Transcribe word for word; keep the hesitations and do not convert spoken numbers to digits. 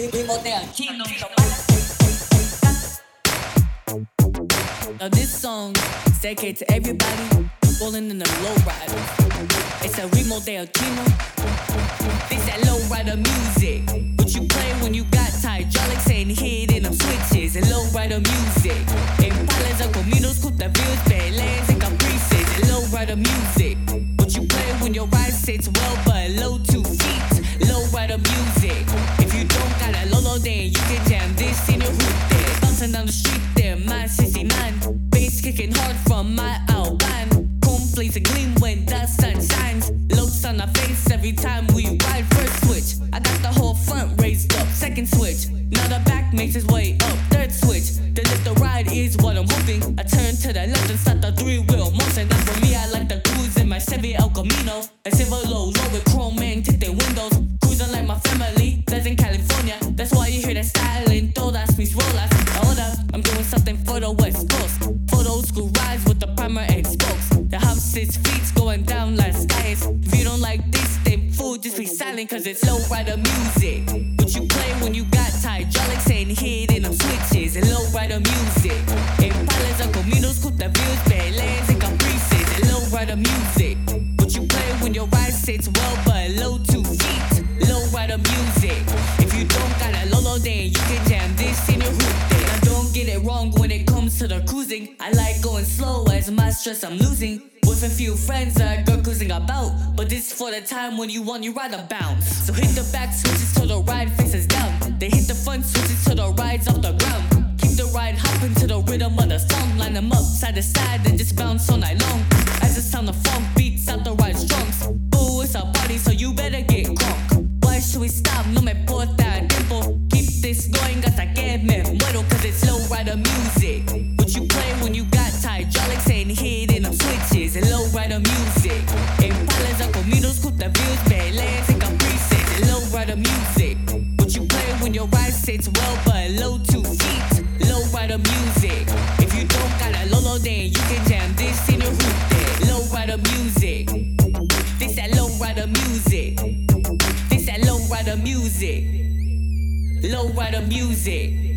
Primo de Aquino. Now this song is dedicated to everybody rolling in the low rider. It's a Remo de Aquino. This that low rider music. What you play when you got hydraulics and hitting them switches. And low rider music. Impalas o cominos, cutavillos, peles and caprices. And low rider music. What you play when your ride sits well below two feet. Low rider music. If you don't got a Lolo, then you can jam this in your hoop there. Bouncing down the street there, my sixty-nine. Bass kicking hard from my outline. Chrome plays a gleam when the sun shines. Loads on our face every time we ride. First switch, I got the whole front raised up. Second switch, now the back makes its way up. Third switch, the lift the ride is what I'm hoping. I turn to the left and start the three-wheel motion. Now for me, I like the cruise in my Chevy El Camino. A silver low, low with chrome and tinted windows. Cruising like my family, lives in California. That's why you hear that style in todas mis rolas. Ahora, I'm doing something for the West Coast. For those school rides with the primer and spokes. The house is feet going down like skies. If you don't like this, then fool, just be silent, cause it's low rider music. What you play when you got hydraulics and hitting them switches. And low rider music. Impalas o cominos, cutavillos, peles and caprices. And low rider music. What you play when your ride sits well below two feet. Low rider music. If you don't got a Lolo, then you can jam this in your hoop there. Now don't get it wrong when it comes to the cruising. I like going slow as my stress I'm losing. With a few friends I go cruising about. But this is for the time when you want your ride to bounce. So hit the back switches till the ride faces down. They hit the front switches till the ride's off the ground. Keep the ride hopping to the rhythm of the song. Line them up side to side and just bounce all night long. As the sound of funk beats out the ride's drums. Ooh, it's a party so you better get crunk. Why should we stop? No me importa el tiempo. Keep this going hasta que me muero. Cause it's low rider music. What you play when you got hydraulics and hitting them switches. And low rider music. Impalas o cominos, cutavillos, peles and caprices. And low rider music. What you play when your ride sits well below two feet. Low rider music. If you don't got a Lolo, then you can jam this in your hoop there. Low rider music. This that low rider music. This that low rider music. Low rider music.